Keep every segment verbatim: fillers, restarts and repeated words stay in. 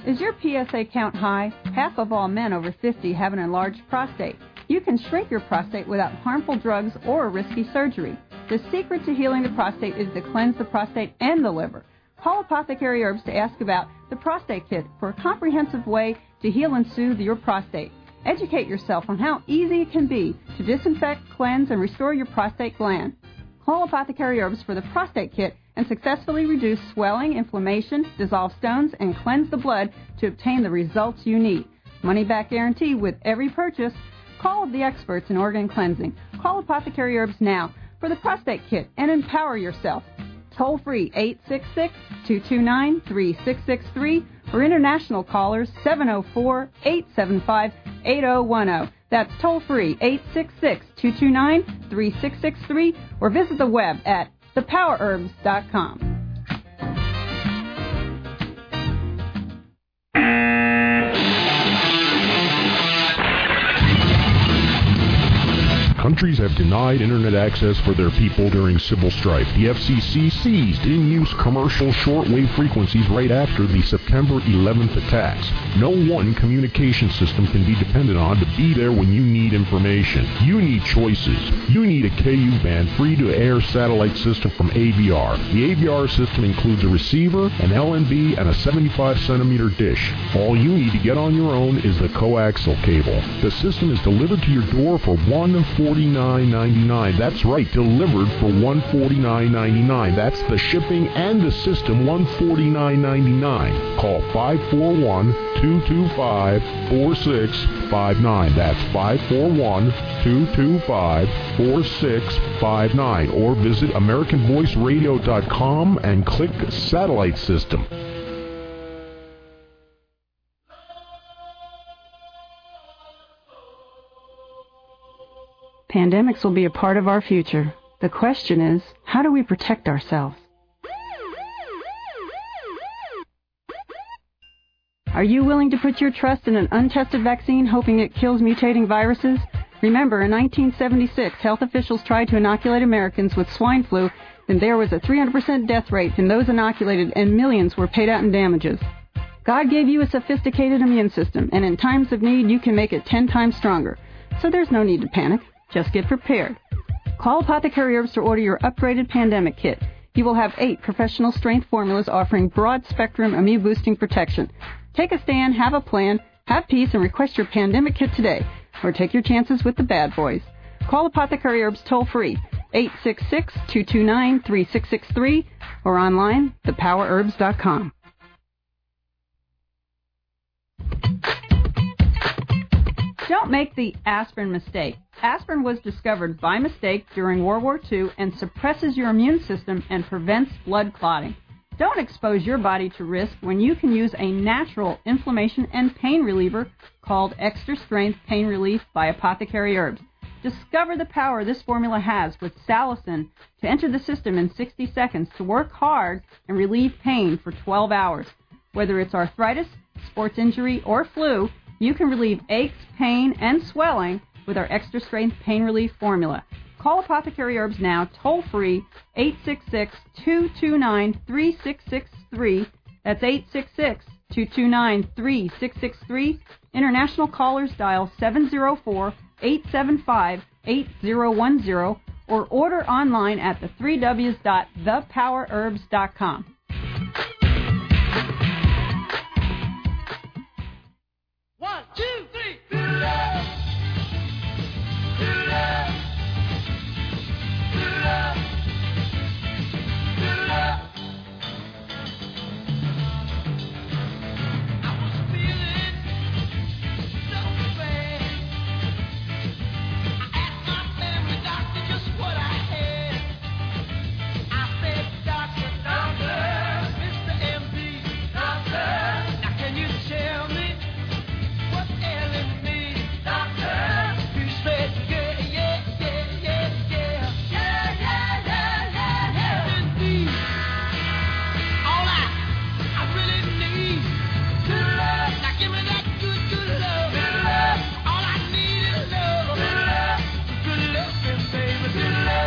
Is your P S A count high? Half of all men over fifty have an enlarged prostate. You can shrink your prostate without harmful drugs or risky surgery. The secret to healing the prostate is to cleanse the prostate and the liver. Call Apothecary Herbs to ask about the Prostate Kit for a comprehensive way to heal and soothe your prostate. Educate yourself on how easy it can be to disinfect, cleanse, and restore your prostate gland. Call Apothecary Herbs for the Prostate Kit and successfully reduce swelling, inflammation, dissolve stones, and cleanse the blood to obtain the results you need. Money-back guarantee with every purchase. Call the experts in organ cleansing. Call Apothecary Herbs now for the Prostate Kit and empower yourself. Toll free eight six six, two two nine, three six six three or international callers seven oh four, eight seven five, eight oh one oh. That's toll free eight six six, two two nine, three six six three or visit the web at the power herbs dot com. Countries have denied Internet access for their people during civil strife. The F C C seized in-use commercial shortwave frequencies right after the September eleventh attacks. No one communication system can be depended on to be there when you need information. You need choices. You need a K U-band free-to-air satellite system from A V R. The A V R system includes a receiver, an L N B, and a seventy-five centimeter dish. All you need to get on your own is the coaxial cable. The system is delivered to your door for one hundred forty-nine ninety-nine. That's right, delivered for one hundred forty-nine ninety-nine. That's the shipping and the system, one hundred forty-nine ninety-nine. Call five four one, two two five, four six five nine. That's five four one, two two five, four six five nine. Or visit American Voice Radio dot com and click Satellite System. Pandemics will be a part of our future. The question is, how do we protect ourselves? Are you willing to put your trust in an untested vaccine hoping it kills mutating viruses? Remember, in nineteen seventy-six, health officials tried to inoculate Americans with swine flu, and there was a three hundred percent death rate in those inoculated, and millions were paid out in damages. God gave you a sophisticated immune system, and in times of need, you can make it ten times stronger. So there's no need to panic. Just get prepared. Call Apothecary Herbs to order your upgraded pandemic kit. You will have eight professional strength formulas offering broad-spectrum immune-boosting protection. Take a stand, have a plan, have peace, and request your pandemic kit today. Or take your chances with the bad boys. Call Apothecary Herbs toll-free, eight six six, two two nine, three six six three, or online, the power herbs dot com. Don't make the aspirin mistake. Aspirin was discovered by mistake during World War Two and suppresses your immune system and prevents blood clotting. Don't expose your body to risk when you can use a natural inflammation and pain reliever called Extra Strength Pain Relief by Apothecary Herbs. Discover the power this formula has with salicin to enter the system in sixty seconds to work hard and relieve pain for twelve hours. Whether it's arthritis, sports injury, or flu, you can relieve aches, pain, and swelling with our Extra Strength Pain Relief formula. Call Apothecary Herbs now, toll-free, eight six six, two two nine, three six six three. That's eight six six, two two nine, three six six three. International callers dial seven oh four, eight seven five, eight oh one oh or order online at the three w's dot the power herbs dot com. One, two, three.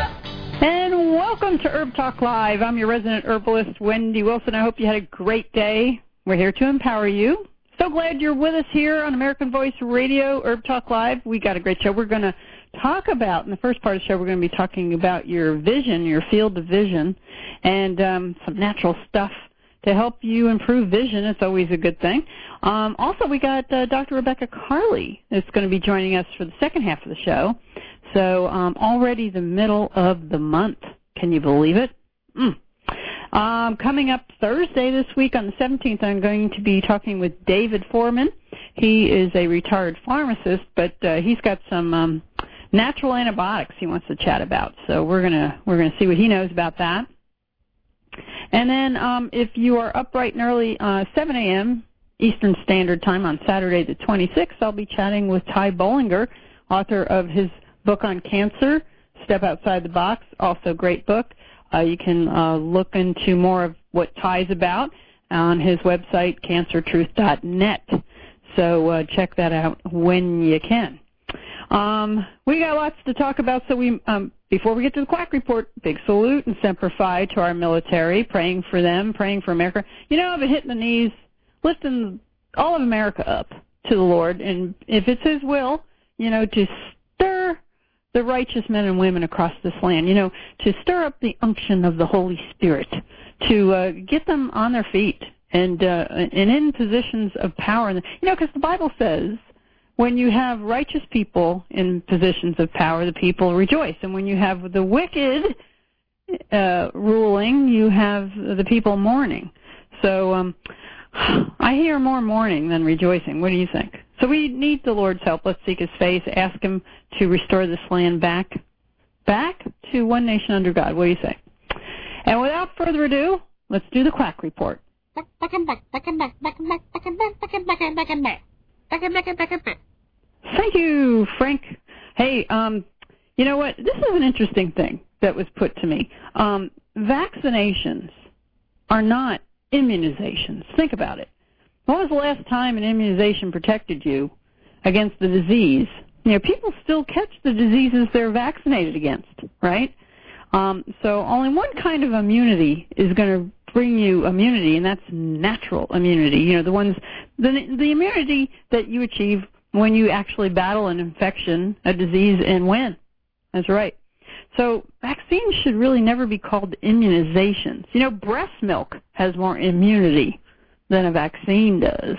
Welcome to Herb Talk Live. I'm your resident herbalist, Wendy Wilson. I hope you had a great day. We're here to empower you. So glad you're with us here on American Voice Radio, Herb Talk Live. We got a great show. We're going to talk about, in the first part of the show, we're going to be talking about your vision, your field of vision, and um, some natural stuff to help you improve vision. It's always a good thing. Um, also, we got uh, Doctor Rebecca Carley that's going to be joining us for the second half of the show. So um, already the middle of the month. Can you believe it? Mm. Um, coming up Thursday this week on the seventeenth, I'm going to be talking with David Foreman. He is a retired pharmacist, but uh, he's got some um, natural antibiotics he wants to chat about. So we're gonna we're gonna see what he knows about that. And then um, if you are up bright and early, uh, seven a.m. Eastern Standard Time on Saturday the twenty-sixth, I'll be chatting with Ty Bollinger, author of his book on cancer, Step Outside the Box, also a great book. Uh, you can uh, look into more of what Ty's about on his website, cancer truth dot net. So uh, check that out when you can. Um, we got lots to talk about, so we um, before we get to the Quack Report, big salute and Semper Fi to our military, praying for them, praying for America. You know, I've been hitting the knees, lifting all of America up to the Lord, and if it's His will, you know, to stir the righteous men and women across this land, you know, to stir up the unction of the Holy Spirit, to uh, get them on their feet and uh, and in positions of power. You know, because the Bible says when you have righteous people in positions of power, the people rejoice. And when you have the wicked uh, ruling, you have the people mourning. So um, I hear more mourning than rejoicing. What do you think? So we need the Lord's help. Let's seek His face, ask Him to restore this land back, back to one nation under God. What do you say? And without further ado, let's do the Quack Report. Thank you, Frank. Hey, um, you know what? This is an interesting thing that was put to me. Um, vaccinations are not immunizations. Think about it. When was the last time an immunization protected you against the disease? You know, people still catch the diseases they're vaccinated against, right? Um, so only one kind of immunity is going to bring you immunity, and that's natural immunity. You know, the ones, the, the immunity that you achieve when you actually battle an infection, a disease, and win. That's right. So vaccines should really never be called immunizations. You know, breast milk has more immunity than a vaccine does.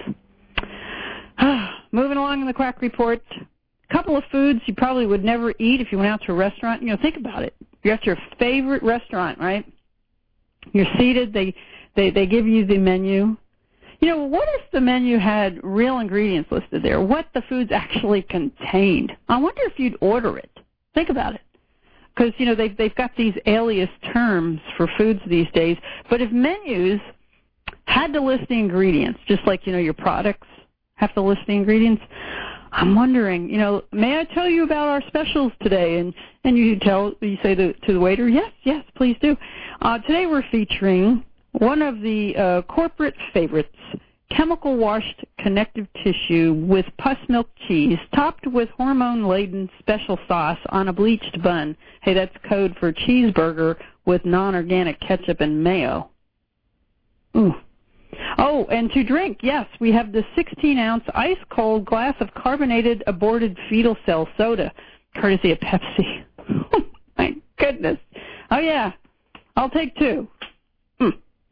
Moving along in the Quack Report, a couple of foods you probably would never eat if you went out to a restaurant. You know, think about it. You're at your favorite restaurant, right? You're seated. They, they, they give you the menu. You know, what if the menu had real ingredients listed there? What the foods actually contained? I wonder if you'd order it. Think about it. Because, you know, they've, they've got these alias terms for foods these days. But if menus had to list the ingredients, just like, you know, your products have to list the ingredients, I'm wondering, you know, may I tell you about our specials today? And, and you tell, you say to, to the waiter, yes, yes, please do. Uh, today we're featuring one of the uh, corporate favorites, chemical-washed connective tissue with pus milk cheese topped with hormone-laden special sauce on a bleached bun. Hey, that's code for cheeseburger with non-organic ketchup and mayo. Ooh. Oh, and to drink, yes, we have the sixteen-ounce ice-cold glass of carbonated aborted fetal cell soda, courtesy of Pepsi. Oh, my goodness. Oh, yeah, I'll take two. Mm.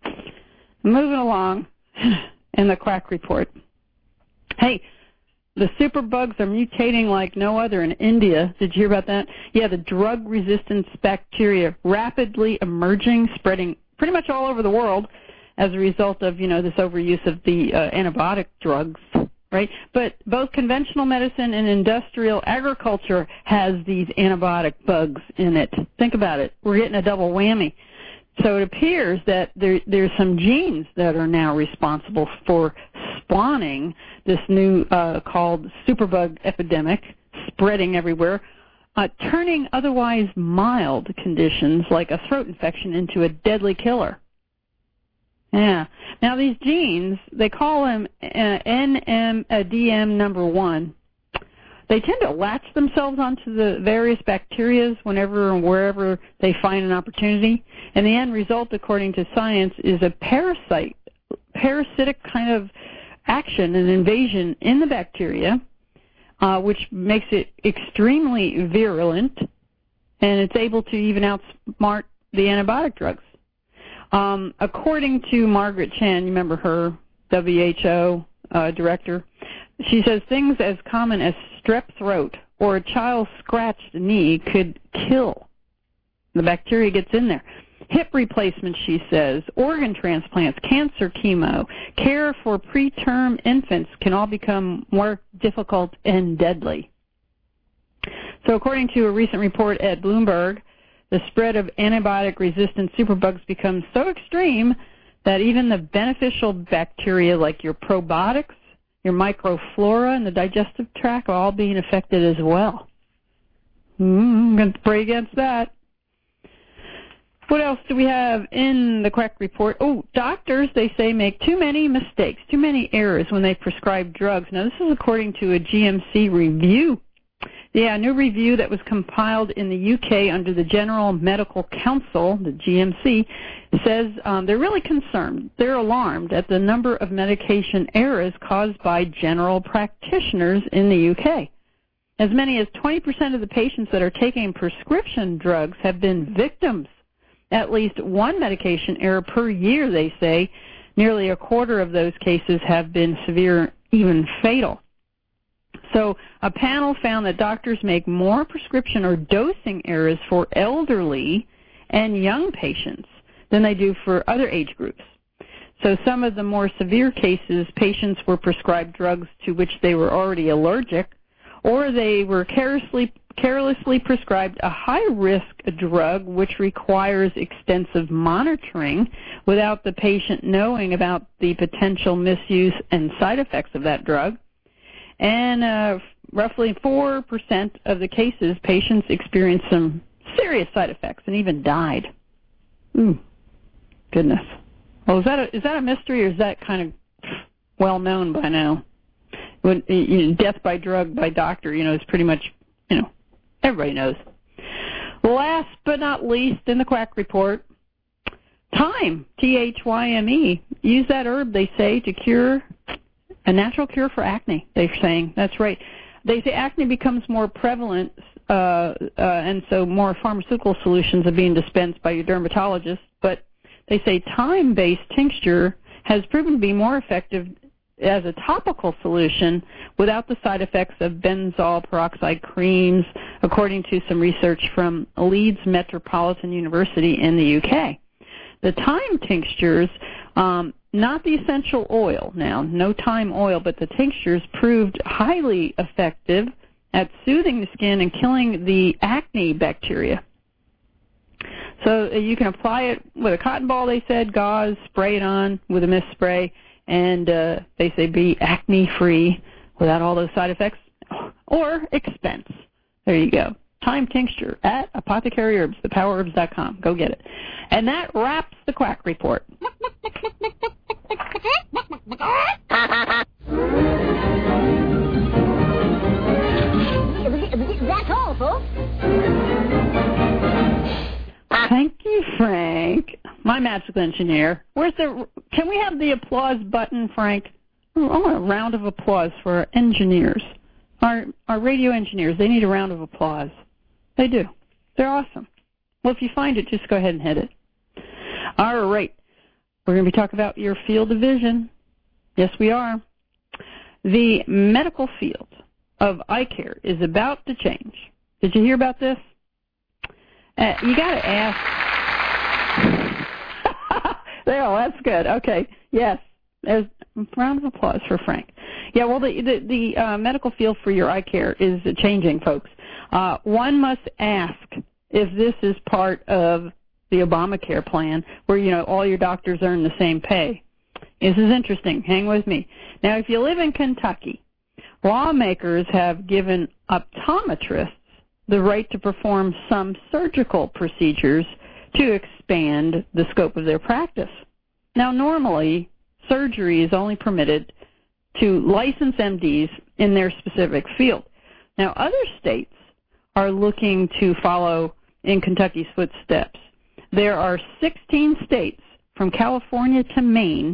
Moving along in the Quack Report. Hey, the superbugs are mutating like no other in India. Did you hear about that? Yeah, the drug-resistant bacteria rapidly emerging, spreading pretty much all over the world as a result of, you know, this overuse of the uh, antibiotic drugs, right? But both conventional medicine and industrial agriculture has these antibiotic bugs in it. Think about it. We're getting a double whammy. So it appears that there, there's some genes that are now responsible for spawning this new uh, called superbug epidemic, spreading everywhere, uh, turning otherwise mild conditions like a throat infection into a deadly killer. Yeah. Now these genes, they call them uh, N M D M number one. They tend to latch themselves onto the various bacteria whenever and wherever they find an opportunity. And the end result, according to science, is a parasite parasitic kind of action and invasion in the bacteria, uh, which makes it extremely virulent, and it's able to even outsmart the antibiotic drugs. Um, according to Margaret Chan, you remember her, W H O uh, director, she says things as common as strep throat or a child's scratched knee could kill. The bacteria gets in there. Hip replacement, she says, organ transplants, cancer chemo, care for preterm infants can all become more difficult and deadly. So according to a recent report at Bloomberg, the spread of antibiotic-resistant superbugs becomes so extreme that even the beneficial bacteria like your probiotics, your microflora, and the digestive tract are all being affected as well. Mm, I'm going to pray against that. What else do we have in the Quack Report? Oh, doctors, they say, make too many mistakes, too many errors when they prescribe drugs. Now, this is according to a G M C review. Yeah, a new review that was compiled in the U K under the General Medical Council, the G M C, says um, they're really concerned. They're alarmed at the number of medication errors caused by general practitioners in the U K. As many as twenty percent of the patients that are taking prescription drugs have been victims. At least one medication error per year, they say. Nearly a quarter of those cases have been severe, even fatal. So a panel found that doctors make more prescription or dosing errors for elderly and young patients than they do for other age groups. So some of the more severe cases, patients were prescribed drugs to which they were already allergic, or they were carelessly carelessly prescribed a high-risk drug which requires extensive monitoring without the patient knowing about the potential misuse and side effects of that drug. And uh, roughly four percent of the cases, patients experienced some serious side effects and even died. Ooh, goodness. Well, is that a, is that a mystery, or is that kind of well known by now? When, you know, death by drug by doctor, you know, is pretty much, you know, everybody knows. Last but not least, in the Quack Report, thyme, T H Y M E. Use that herb, they say, to cure, a natural cure for acne, they're saying. That's right. They say acne becomes more prevalent, uh, uh, and so more pharmaceutical solutions are being dispensed by your dermatologist. But they say thyme-based tincture has proven to be more effective as a topical solution without the side effects of benzoyl peroxide creams, according to some research from Leeds Metropolitan University in the U K. The thyme tinctures, um, not the essential oil now, no thyme oil, but the tinctures proved highly effective at soothing the skin and killing the acne bacteria. So uh, you can apply it with a cotton ball, they said, gauze, spray it on with a mist spray, and uh, they say be acne-free without all those side effects or expense. There you go. Thyme tincture at Apothecary Herbs, the power herbs dot com. Go get it. And that wraps the Quack Report. That's all, folks. Thank you, Frank. My magical engineer. Where's the? Can we have the applause button, Frank? Oh, I want a round of applause for our engineers, our our radio engineers. They need a round of applause. They do. They're awesome. Well, if you find it, just go ahead and hit it. All right. We're going to be talking about your field of vision. Yes, we are. The medical field of eye care is about to change. Did you hear about this? Uh, you got to ask. There, oh, that's good. Okay. Yes. There's a round of applause for Frank. Yeah, well, the the, the uh, medical field for your eye care is changing, folks. Uh, one must ask if this is part of the Obamacare plan where, you know, all your doctors earn the same pay. This is interesting. Hang with me. Now, if you live in Kentucky, lawmakers have given optometrists the right to perform some surgical procedures to expand the scope of their practice. Now, normally, surgery is only permitted to licensed M Ds in their specific field. Now, other states are looking to follow in Kentucky's footsteps. There are sixteen states, from California to Maine,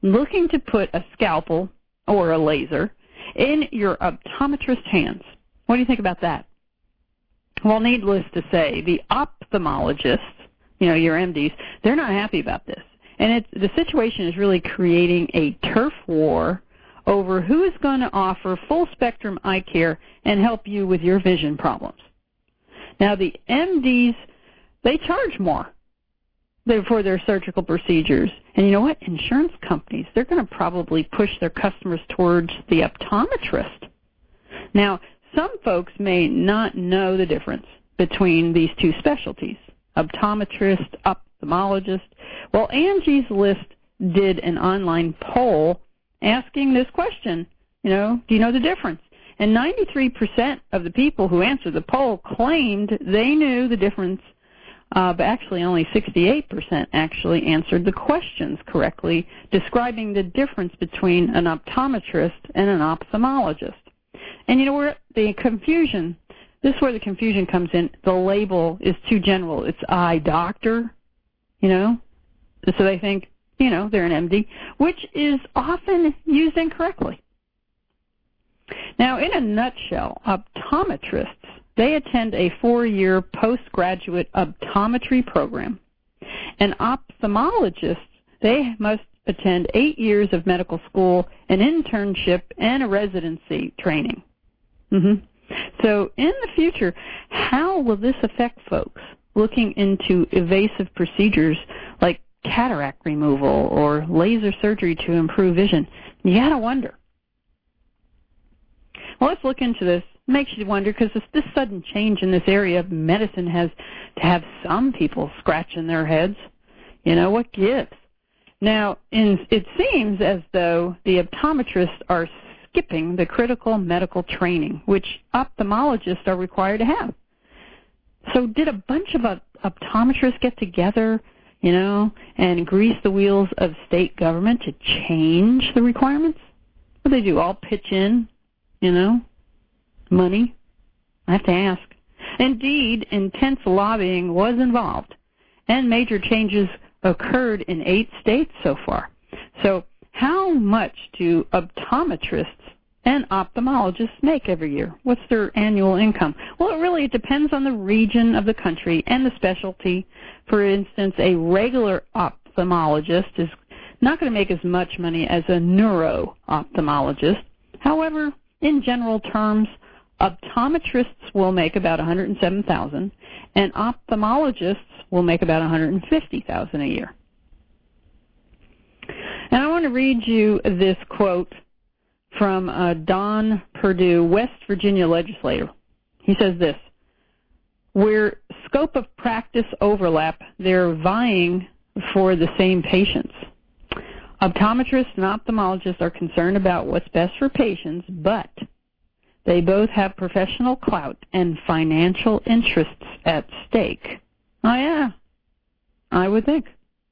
looking to put a scalpel or a laser in your optometrist's hands. What do you think about that? Well, needless to say, the ophthalmologists, you know, your M Ds, they're not happy about this. And it's, the situation is really creating a turf war over who is going to offer full-spectrum eye care and help you with your vision problems. Now, the M Ds, they charge more for their surgical procedures. And you know what? Insurance companies, they're going to probably push their customers towards the optometrist. Now, some folks may not know the difference between these two specialties, optometrist, ophthalmologist. Well, Angie's List did an online poll asking this question, you know, do you know the difference? And ninety-three percent of the people who answered the poll claimed they knew the difference, uh, but actually only sixty-eight percent actually answered the questions correctly, describing the difference between an optometrist and an ophthalmologist. And you know where the confusion, this is where the confusion comes in. The label is too general. It's eye doctor, you know, so they think, you know, they're an M D, which is often used incorrectly. Now, in a nutshell, optometrists, they attend a four-year postgraduate optometry program. And ophthalmologists, they must attend eight years of medical school, an internship, and a residency training. Mm-hmm. So in the future, how will this affect folks looking into evasive procedures like cataract removal or laser surgery to improve vision? You got to wonder. Well, let's look into this. It makes you wonder because this, this sudden change in this area of medicine has to have some people scratching their heads. You know, what gives? Now, in, it seems as though the optometrists are skipping the critical medical training, which ophthalmologists are required to have. So did a bunch of optometrists get together, you know, and grease the wheels of state government to change the requirements? What do they do, all pitch in, you know, money? I have to ask. Indeed, intense lobbying was involved, and major changes occurred in eight states so far. So how much do optometrists and ophthalmologists make every year? What's their annual income? Well, it really it depends on the region of the country and the specialty. For instance, a regular ophthalmologist is not going to make as much money as a neuro-ophthalmologist. However, in general terms, optometrists will make about one hundred seven thousand dollars, and ophthalmologists will make about one hundred fifty thousand dollars a year. And I want to read you this quote from uh, Don Perdue, West Virginia legislator. He says this: where scope of practice overlap, they're vying for the same patients. Optometrists and ophthalmologists are concerned about what's best for patients, but they both have professional clout and financial interests at stake. Oh, yeah, I would think.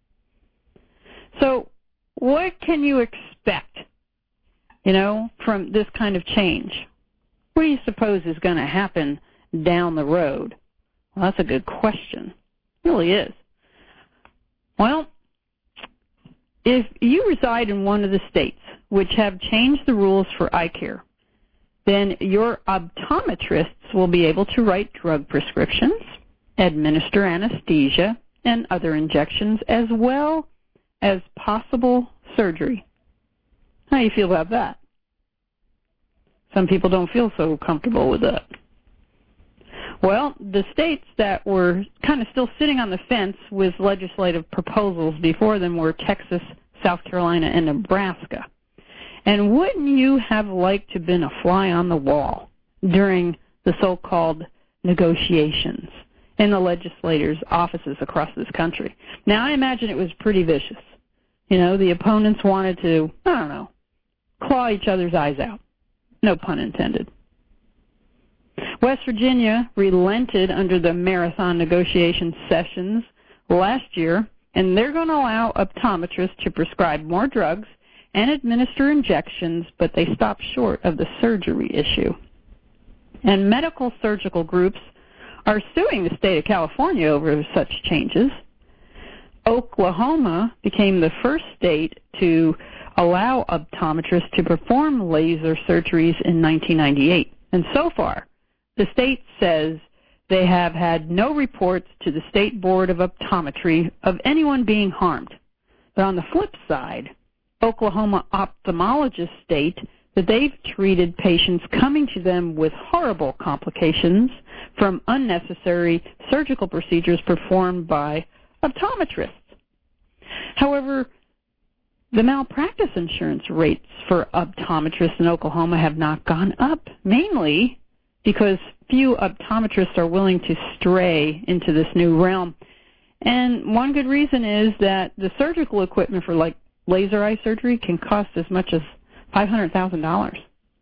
So what can you expect, you know, from this kind of change? What do you suppose is going to happen down the road? Well, that's a good question. It really is. Well, if you reside in one of the states which have changed the rules for eye care, then your optometrists will be able to write drug prescriptions, administer anesthesia, and other injections, as well as possible surgery. How do you feel about that? Some people don't feel so comfortable with that. Well, the states that were kind of still sitting on the fence with legislative proposals before them were Texas, South Carolina, and Nebraska. And wouldn't you have liked to have been a fly on the wall during the so-called negotiations in the legislators' offices across this country? Now, I imagine it was pretty vicious. You know, the opponents wanted to, I don't know, claw each other's eyes out. No pun intended. West Virginia relented under the marathon negotiation sessions last year, and they're going to allow optometrists to prescribe more drugs and administer injections, but they stopped short of the surgery issue. And medical surgical groups are suing the state of California over such changes. Oklahoma became the first state to allow optometrists to perform laser surgeries in nineteen ninety-eight. And so far, the state says they have had no reports to the State Board of Optometry of anyone being harmed. But on the flip side, Oklahoma ophthalmologists state that they've treated patients coming to them with horrible complications from unnecessary surgical procedures performed by optometrists. However, the malpractice insurance rates for optometrists in Oklahoma have not gone up, mainly because few optometrists are willing to stray into this new realm. And one good reason is that the surgical equipment for like laser eye surgery can cost as much as five hundred thousand dollars.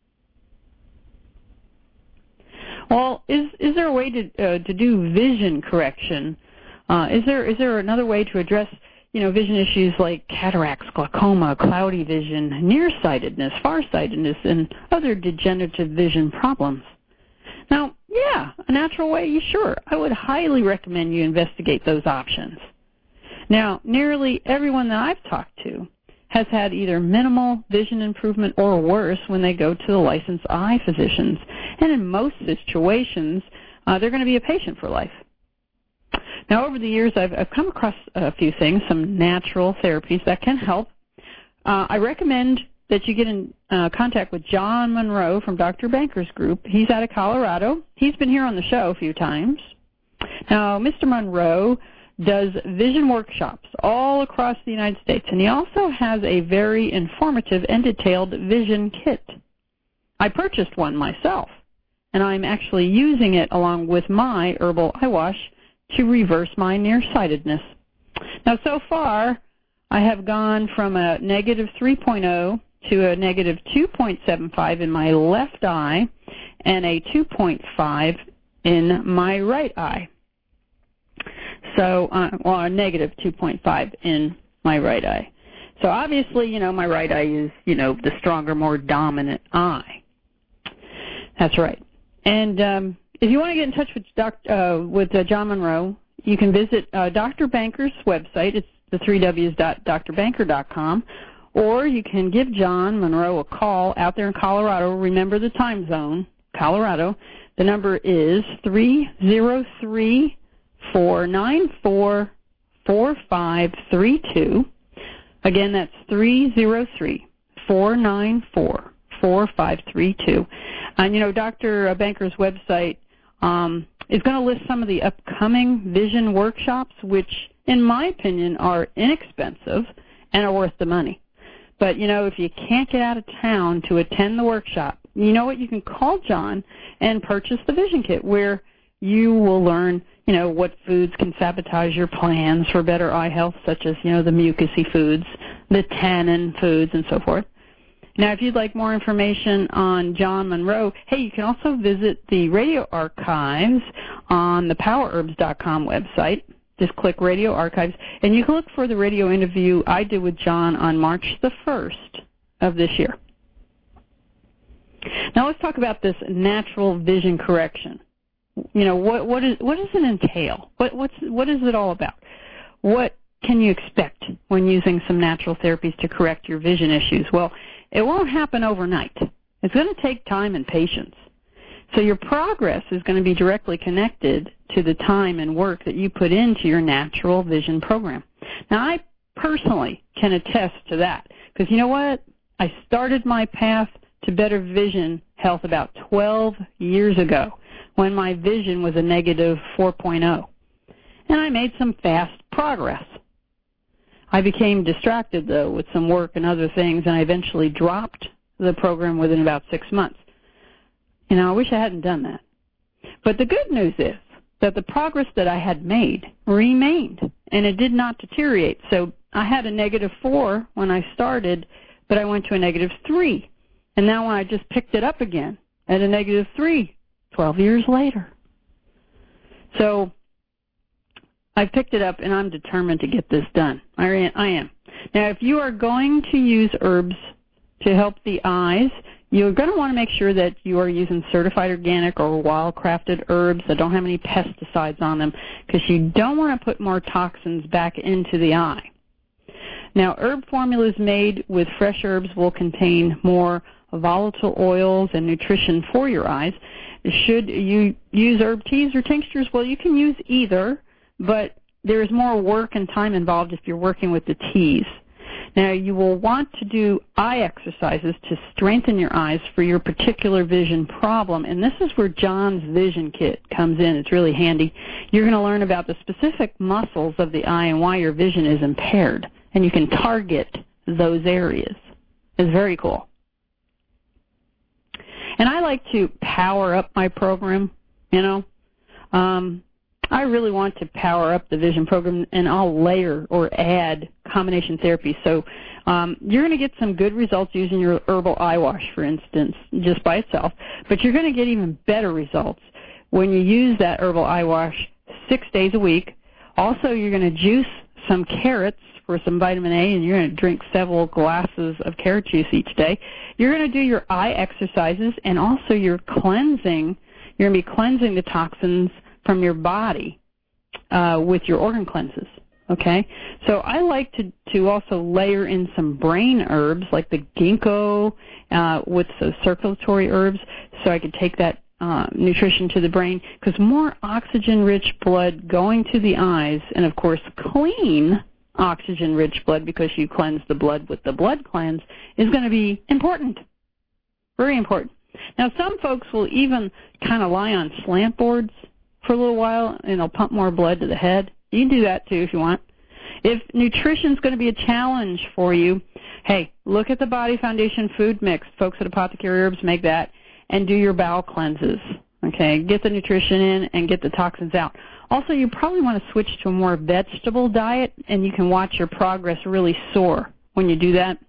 Well, is is there a way to uh, to do vision correction? Uh, is there is there another way to address you know vision issues like cataracts, glaucoma, cloudy vision, nearsightedness, farsightedness, and other degenerative vision problems? Now, yeah, a natural way, sure. I would highly recommend you investigate those options. Now, nearly everyone that I've talked to has had either minimal vision improvement or worse when they go to the licensed eye physicians. And in most situations, uh, they're going to be a patient for life. Now, over the years, I've, I've come across a few things, some natural therapies that can help. Uh, I recommend that you get in uh, contact with John Monroe from Doctor Banker's group. He's out of Colorado. He's been here on the show a few times. Now, Mister Monroe does vision workshops all across the United States, and he also has a very informative and detailed vision kit. I purchased one myself, and I'm actually using it along with my herbal eye wash to reverse my nearsightedness. Now, so far, I have gone from a negative three point oh to a negative two point seven five in my left eye and a two point five in my right eye. So, uh, well, a negative two point five in my right eye. So obviously, you know, my right eye is, you know, the stronger, more dominant eye. That's right. And um, if you want to get in touch with Doc, uh, with uh, John Monroe, you can visit uh, Doctor Banker's website. It's the three W's dot dr banker dot com. Or you can give John Monroe a call out there in Colorado. Remember the time zone, Colorado. The number is three oh three, four nine four, four five three two. Again, that's three oh three, four nine four, four five three two. And, you know, Doctor Banker's website um, is going to list some of the upcoming vision workshops, which, in my opinion, are inexpensive and are worth the money. But, you know, if you can't get out of town to attend the workshop, you know what? You can call John and purchase the vision kit where you will learn, you know, what foods can sabotage your plans for better eye health, such as, you know, the mucousy foods, the tannin foods, and so forth. Now, if you'd like more information on John Monroe, hey, you can also visit the radio archives on the power herbs dot com website. Just click Radio Archives, and you can look for the radio interview I did with John on March the first of this year. Now let's talk about this natural vision correction. You know, what what is what does it entail? What what's what is it all about? What can you expect when using some natural therapies to correct your vision issues? Well, it won't happen overnight. It's going to take time and patience. So your progress is going to be directly connected to the time and work that you put into your natural vision program. Now, I personally can attest to that because you know what? I started my path to better vision health about twelve years ago when my vision was a negative four point oh. And I made some fast progress. I became distracted, though, with some work and other things, and I eventually dropped the program within about six months. You know, I wish I hadn't done that. But the good news is that the progress that I had made remained, and it did not deteriorate. So I had a negative four when I started, but I went to a negative three. And now when I just picked it up again at a negative three, twelve years later. So I picked it up, and I'm determined to get this done. I, I am. Now, if you are going to use herbs to help the eyes, you're going to want to make sure that you are using certified organic or wild-crafted herbs that don't have any pesticides on them because you don't want to put more toxins back into the eye. Now, herb formulas made with fresh herbs will contain more volatile oils and nutrition for your eyes. Should you use herb teas or tinctures? Well, you can use either, but there is more work and time involved if you're working with the teas. Now, you will want to do eye exercises to strengthen your eyes for your particular vision problem, and this is where John's Vision Kit comes in. It's really handy. You're going to learn about the specific muscles of the eye and why your vision is impaired, and you can target those areas. It's very cool. And I like to power up my program, you know. Um, I really want to power up the vision program, and I'll layer or add combination therapy. So um, you're going to get some good results using your herbal eye wash, for instance, just by itself. But you're going to get even better results when you use that herbal eye wash six days a week. Also, you're going to juice some carrots for some vitamin A, and you're going to drink several glasses of carrot juice each day. You're going to do your eye exercises, and also you're cleansing. You're going to be cleansing the toxins from your body uh, with your organ cleanses, okay? So I like to, to also layer in some brain herbs like the ginkgo uh, with the circulatory herbs so I could take that uh, nutrition to the brain, because more oxygen-rich blood going to the eyes, and, of course, clean oxygen-rich blood because you cleanse the blood with the blood cleanse, is going to be important, very important. Now, some folks will even kind of lie on slant boards for a little while, and they'll pump more blood to the head. You can do that, too, if you want. If nutrition's going to be a challenge for you, hey, look at the Body Foundation food mix. Folks at Apothecary Herbs make that, and do your bowel cleanses, okay? Get the nutrition in and get the toxins out. Also, you probably want to switch to a more vegetable diet, and you can watch your progress really soar when you do that.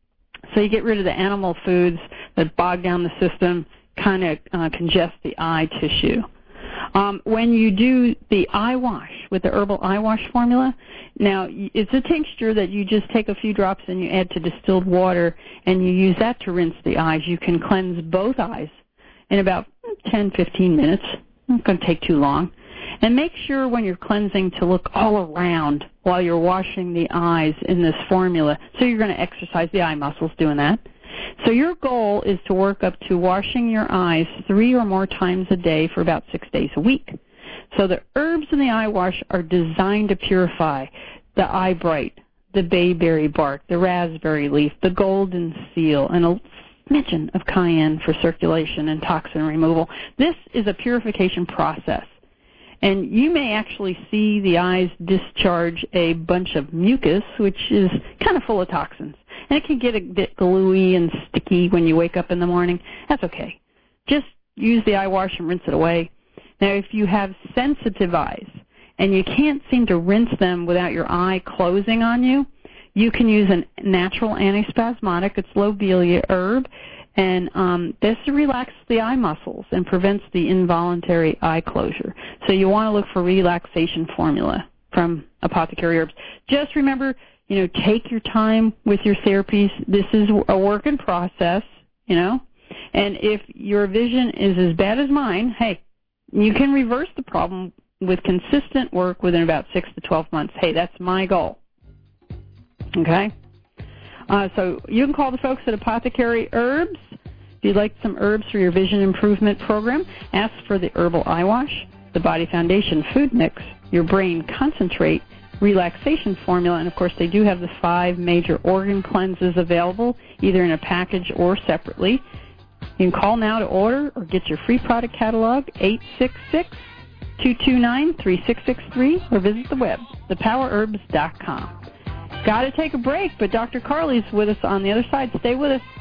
So you get rid of the animal foods that bog down the system, kind of uh, congest the eye tissue. Um, when you do the eye wash with the herbal eye wash formula, now it's a tincture that you just take a few drops and you add to distilled water, and you use that to rinse the eyes. You can cleanse both eyes in about ten, fifteen minutes. It's not going to take too long. And make sure when you're cleansing to look all around while you're washing the eyes in this formula. So you're going to exercise the eye muscles doing that. So your goal is to work up to washing your eyes three or more times a day for about six days a week. So the herbs in the eye wash are designed to purify the eye bright, the bayberry bark, the raspberry leaf, the golden seal, and a smidgen of cayenne for circulation and toxin removal. This is a purification process. And you may actually see the eyes discharge a bunch of mucus, which is kind of full of toxins. And it can get a bit gluey and sticky when you wake up in the morning. That's okay. Just use the eye wash and rinse it away. Now, if you have sensitive eyes and you can't seem to rinse them without your eye closing on you, you can use a natural antispasmodic. It's lobelia herb. And um, this relaxes the eye muscles and prevents the involuntary eye closure. So you want to look for relaxation formula from Apothecary Herbs. Just remember, you know, take your time with your therapies. This is a work in process, you know. And if your vision is as bad as mine, hey, you can reverse the problem with consistent work within about six to twelve months. Hey, that's my goal. Okay? Uh, so you can call the folks at Apothecary Herbs. If you'd like some herbs for your vision improvement program, ask for the Herbal Eye Wash, the Body Foundation Food Mix, your Brain Concentrate, Relaxation Formula, and, of course, they do have the five major organ cleanses available, either in a package or separately. You can call now to order or get your free product catalog, eight six six, two two nine, three six six three, or visit the web, the power herbs dot com. Got to take a break, but Doctor Carly's with us on the other side. Stay with us.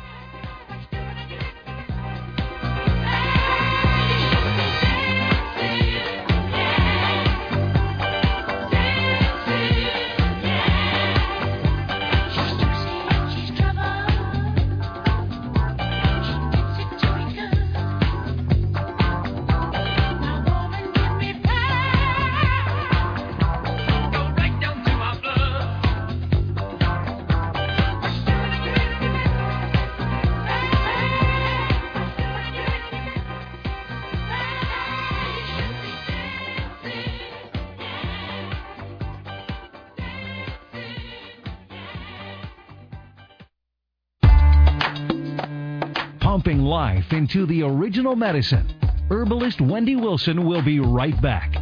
pumping life into the original medicine. Herbalist Wendy Wilson will be right back.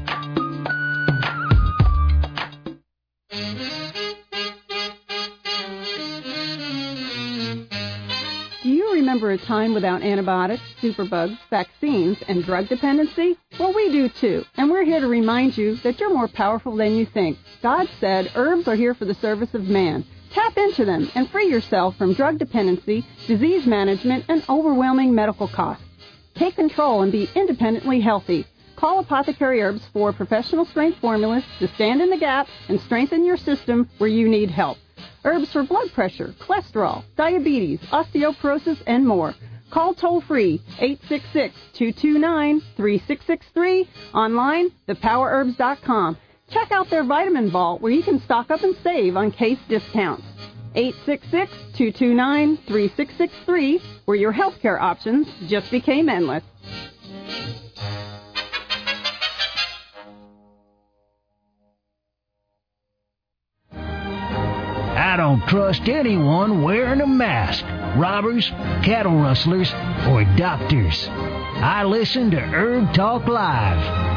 Do you remember a time without antibiotics, superbugs, vaccines, and drug dependency? Well, we do too, and we're here to remind you that you're more powerful than you think. God said herbs are here for the service of man. Tap into them and free yourself from drug dependency, disease management, and overwhelming medical costs. Take control and be independently healthy. Call Apothecary Herbs for professional strength formulas to stand in the gap and strengthen your system where you need help. Herbs for blood pressure, cholesterol, diabetes, osteoporosis, and more. Call toll-free eight six six, two two nine, three six six three, online, the power herbs dot com. Check out their vitamin vault where you can stock up and save on case discounts. eight six six, two two nine, three six six three, where your healthcare options just became endless. I don't trust anyone wearing a mask. Robbers, cattle rustlers, or doctors. I listen to Herb Talk Live.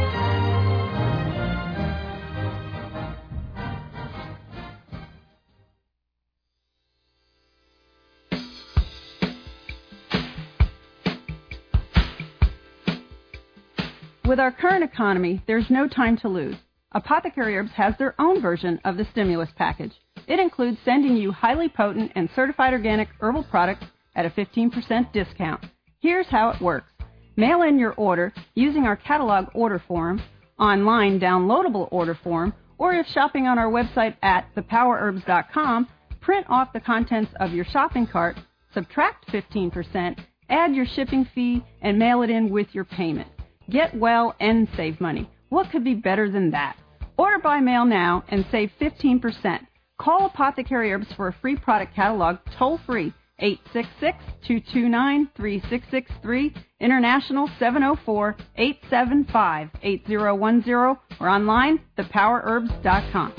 With our current economy, there's no time to lose. Apothecary Herbs has their own version of the stimulus package. It includes sending you highly potent and certified organic herbal products at a fifteen percent discount. Here's how it works. Mail in your order using our catalog order form, online downloadable order form, or if shopping on our website at the power herbs dot com, print off the contents of your shopping cart, subtract fifteen percent, add your shipping fee, and mail it in with your payment. Get well and save money. What could be better than that? Order by mail now and save fifteen percent. Call Apothecary Herbs for a free product catalog toll-free, eight six six, two two nine, three six six three, international seven oh four, eight seven five, eight oh one oh, or online, the power herbs dot com.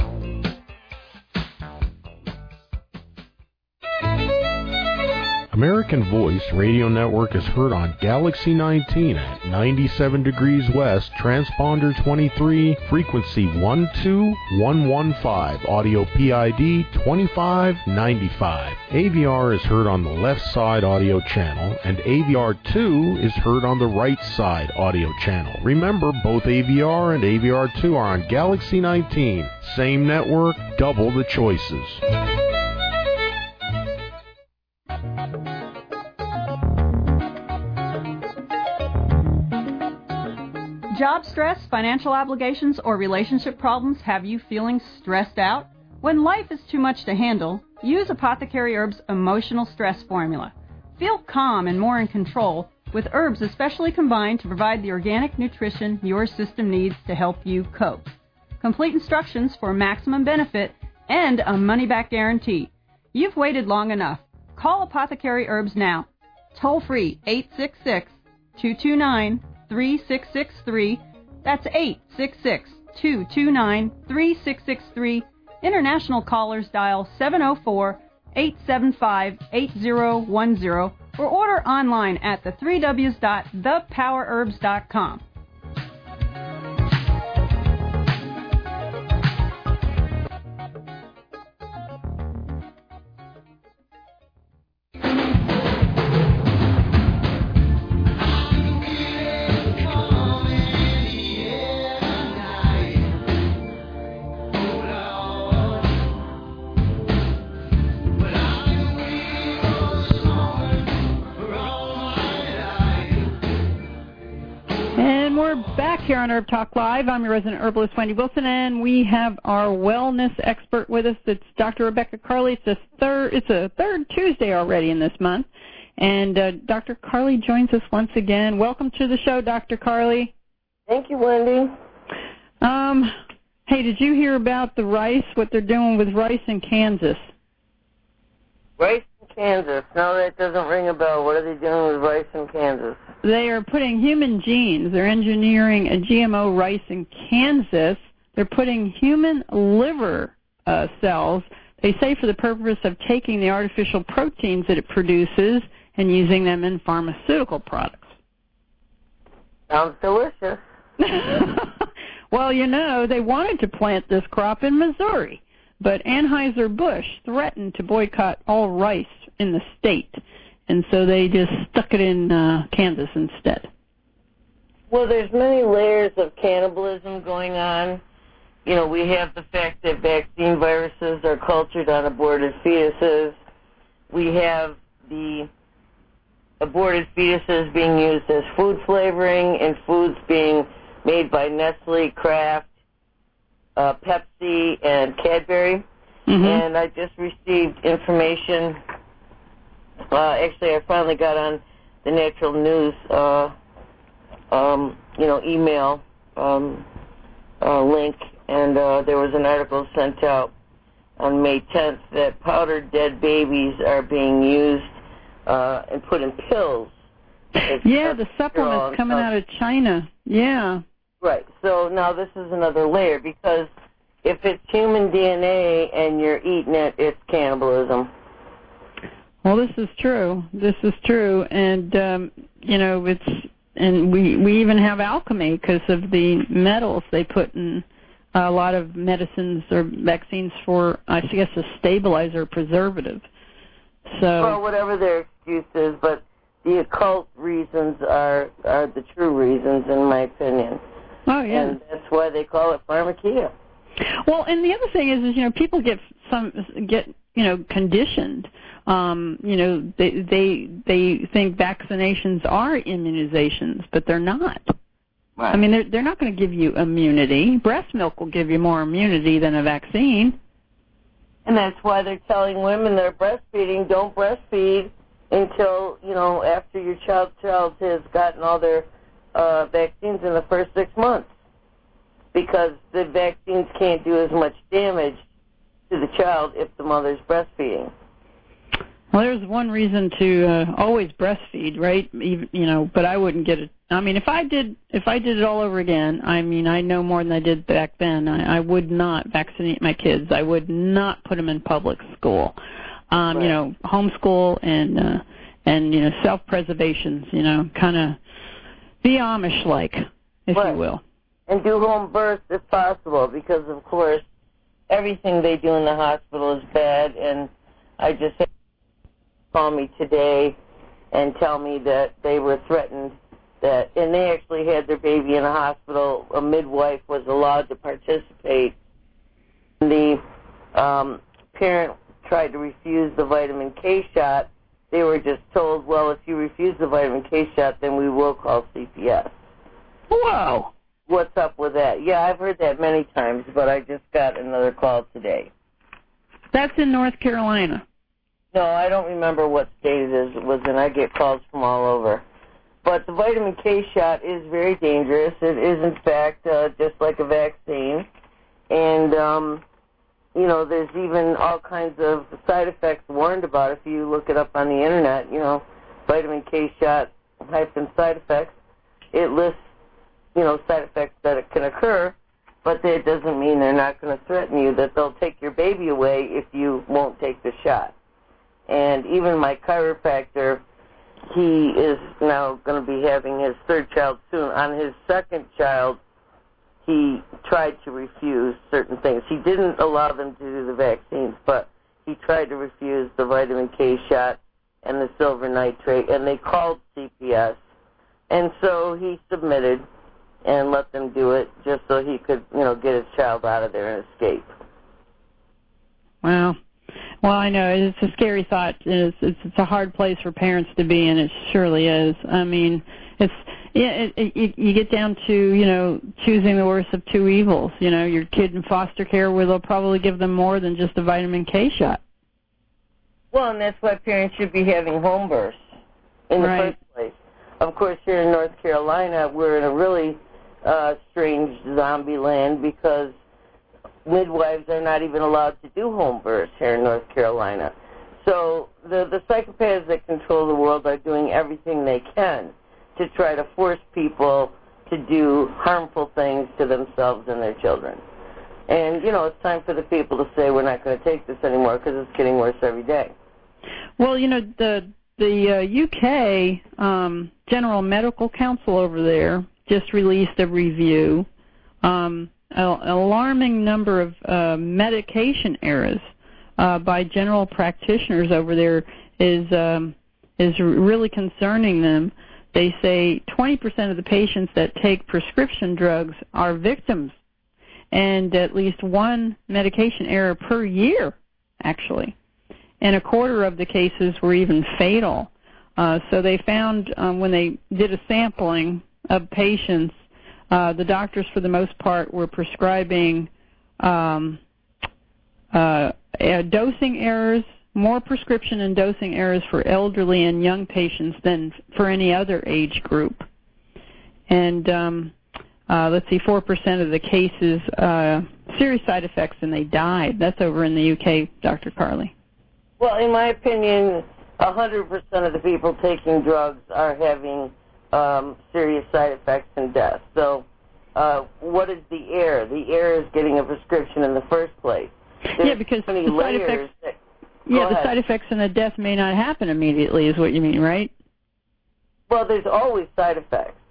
American Voice Radio Network is heard on Galaxy nineteen at ninety-seven degrees west, transponder twenty-three, frequency one two one one five, audio P I D twenty-five ninety-five. A V R is heard on the left side audio channel, and A V R two is heard on the right side audio channel. Remember, both A V R and A V R two are on Galaxy nineteen. Same network, double the choices. Job stress, financial obligations, or relationship problems have you feeling stressed out? When life is too much to handle, use Apothecary Herbs' emotional stress formula. Feel calm and more in control with herbs especially combined to provide the organic nutrition your system needs to help you cope. Complete instructions for maximum benefit and a money-back guarantee. You've waited long enough. Call Apothecary Herbs now. Toll free eight six six, two two nine, three six six three. That's eight six six, two two nine, three six six three. International callers dial seven oh four, eight seven five, eight oh one oh or order online at the three W's dot the power herbs dot com. Back here on Herb Talk Live, I'm your resident herbalist, Wendy Wilson, and we have our wellness expert with us. It's Doctor Rebecca Carley. It's a third, it's a third Tuesday already in this month, and uh, Doctor Carley joins us once again. Welcome to the show, Doctor Carley. Thank you, Wendy. Um, hey, did you hear about the rice? What they're doing with rice in Kansas? Rice in Kansas? No, that doesn't ring a bell. What are they doing with rice in Kansas? They are putting human genes. They're engineering a G M O rice in Kansas. They're putting human liver uh, cells, they say, for the purpose of taking the artificial proteins that it produces and using them in pharmaceutical products. Sounds delicious. Well, you know, they wanted to plant this crop in Missouri, but Anheuser-Busch threatened to boycott all rice in the state, and so they just stuck it in uh, Kansas instead. Well, there's many layers of cannibalism going on. You know, we have the fact that vaccine viruses are cultured on aborted fetuses. We have the aborted fetuses being used as food flavoring and foods being made by Nestle, Kraft, uh, Pepsi, and Cadbury. Mm-hmm. And I just received information. Uh, actually, I finally got on the Natural News, uh, um, you know, email um, uh, link, and uh, there was an article sent out on May tenth that powdered dead babies are being used uh, and put in pills. Yeah, the supplements coming out of China. Yeah. Right. So now this is another layer, because if it's human D N A and you're eating it, it's cannibalism. Well, this is true. This is true, and um, you know, it's and we we even have alchemy because of the metals they put in a lot of medicines or vaccines for, I guess, a stabilizer preservative. So, well, whatever their excuse is, but the occult reasons are are the true reasons, in my opinion. Oh yeah, and that's why they call it pharmakeia. Well, and the other thing is, is you know, people get some get you know conditioned. Um, you know, they they they think vaccinations are immunizations, but they're not. Right. I mean, they're they're not going to give you immunity. Breast milk will give you more immunity than a vaccine. And that's why they're telling women that are breastfeeding, don't breastfeed until, you know, after your child child has gotten all their uh, vaccines in the first six months, because the vaccines can't do as much damage to the child if the mother's breastfeeding. Well, there's one reason to uh, always breastfeed, right? Even, you know, but I wouldn't get it. I mean, if I did, if I did it all over again, I mean, I know more than I did back then. I, I would not vaccinate my kids. I would not put them in public school. Um, right. You know, homeschool and uh, and you know, self-preservations. You know, kind of be Amish-like, if right. you will. And do home births if possible, because of course everything they do in the hospital is bad. And I just had call me today and tell me that they were threatened that, and they actually had their baby in a hospital. A midwife was allowed to participate. The um, parent tried to refuse the vitamin K shot. They were just told, well, if you refuse the vitamin K shot, then we will call C P S. Whoa. What's up with that? Yeah, I've heard that many times, but I just got another call today. That's in North Carolina. No, I don't remember what state it is. It was in. I get calls from all over. But the vitamin K shot is very dangerous. It is, in fact, uh, just like a vaccine. And, um, you know, there's even all kinds of side effects warned about if you look it up on the Internet. You know, vitamin K shot hyphen side effects. It lists, you know, side effects that it can occur, but that doesn't mean they're not going to threaten you, that they'll take your baby away if you won't take the shot. And even my chiropractor, he is now going to be having his third child soon. On his second child, he tried to refuse certain things. He didn't allow them to do the vaccines, but he tried to refuse the vitamin K shot and the silver nitrate, and they called C P S. And so he submitted and let them do it just so he could, you know, get his child out of there and escape. Wow. Well, I know it's a scary thought. It's, it's it's a hard place for parents to be, and it surely is. I mean, it's yeah. It, it, you get down to you know choosing the worst of two evils. You know, your kid in foster care, where they'll probably give them more than just a vitamin K shot. Well, and that's why parents should be having home births in the right. first place. Of course, here in North Carolina, we're in a really uh, strange zombie land because midwives are not even allowed to do home births here in North Carolina. So the, the psychopaths that control the world are doing everything they can to try to force people to do harmful things to themselves and their children. And, you know, it's time for the people to say we're not going to take this anymore because it's getting worse every day. Well, you know, the the uh, U K um, General Medical Council over there just released a review. Um, an alarming number of uh, medication errors uh, by general practitioners over there is um, is really concerning them. They say twenty percent of the patients that take prescription drugs are victims, and at least one medication error per year, actually. And a quarter of the cases were even fatal. Uh, so they found um, when they did a sampling of patients, uh, the doctors for the most part were prescribing um, uh, uh, dosing errors, more prescription and dosing errors for elderly and young patients than for any other age group. And um, uh, let's see, four percent of the cases, uh, serious side effects, and they died. That's over in the U K, Doctor Carley. Well, in my opinion, one hundred percent of the people taking drugs are having um, serious side effects and death. So uh, what is the error? The error is getting a prescription in the first place. There's yeah, because so many the side layers effects, that, yeah, the ahead. side effects and the death may not happen immediately is what you mean, right? Well, there's always side effects.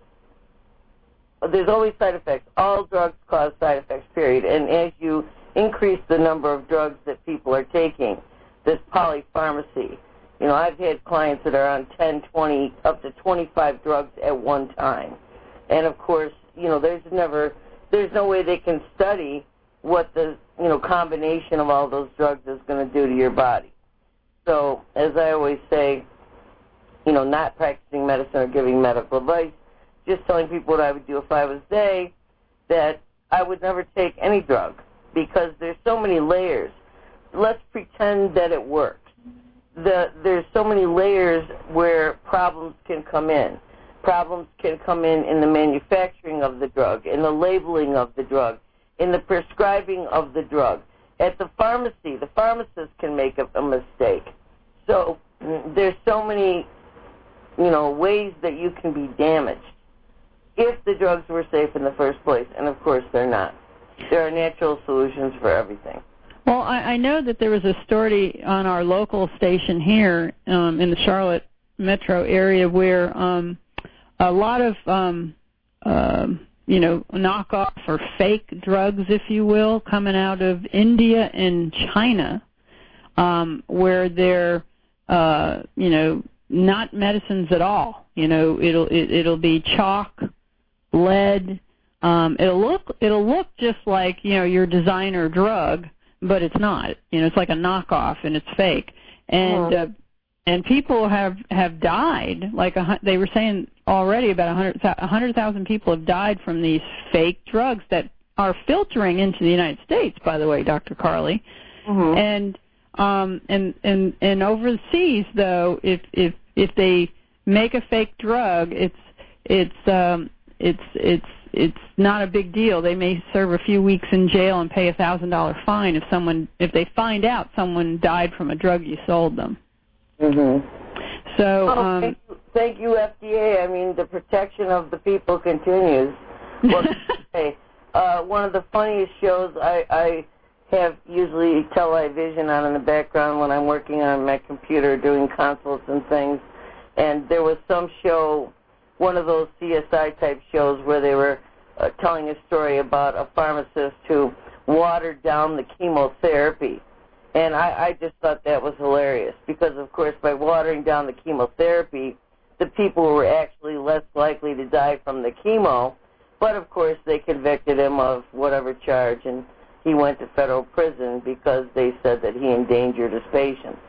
There's always side effects. All drugs cause side effects, period. And as you increase the number of drugs that people are taking, this polypharmacy. You know, I've had clients that are on ten, twenty, up to twenty-five drugs at one time. And, of course, you know, there's never, there's no way they can study what the, you know, combination of all those drugs is going to do to your body. So, as I always say, you know, not practicing medicine or giving medical advice, just telling people what I would do if I was they, that I would never take any drug because there's so many layers. Let's pretend that it works. The, there's so many layers where problems can come in. Problems can come in in the manufacturing of the drug, in the labeling of the drug, in the prescribing of the drug. At the pharmacy, the pharmacist can make a, a mistake. So there's so many, you know, ways that you can be damaged if the drugs were safe in the first place, and of course they're not. There are natural solutions for everything. Well, I, I know that there was a story on our local station here um, in the Charlotte metro area where um, a lot of, um, uh, you know, knockoff or fake drugs, if you will, coming out of India and China, um, where they're, uh, you know, not medicines at all. You know, it'll it, it'll be chalk, lead. Um, it'll look it'll look just like, you know, your designer drug, but it's not. You know, it's like a knockoff and it's fake. And uh, and people have have died. Like a, they were saying already, about a hundred thousand people have died from these fake drugs that are filtering into the United States. By the way, Doctor Carley, mm-hmm. and um and and and overseas though, if if if they make a fake drug, it's it's um it's it's it's not a big deal. They may serve a few weeks in jail and pay a thousand dollar fine if someone if they find out someone died from a drug you sold them. Mhm. So oh, um, thank, you, thank you, F D A. I mean, the protection of the people continues. Well, hey, uh, one of the funniest shows I, I have usually television on in the background when I'm working on my computer doing consults and things. And there was some show, one of those C S I type shows where they were uh, telling a story about a pharmacist who watered down the chemotherapy. And I, I just thought that was hilarious because, of course, by watering down the chemotherapy, the people were actually less likely to die from the chemo. But, of course, they convicted him of whatever charge, and he went to federal prison because they said that he endangered his patients.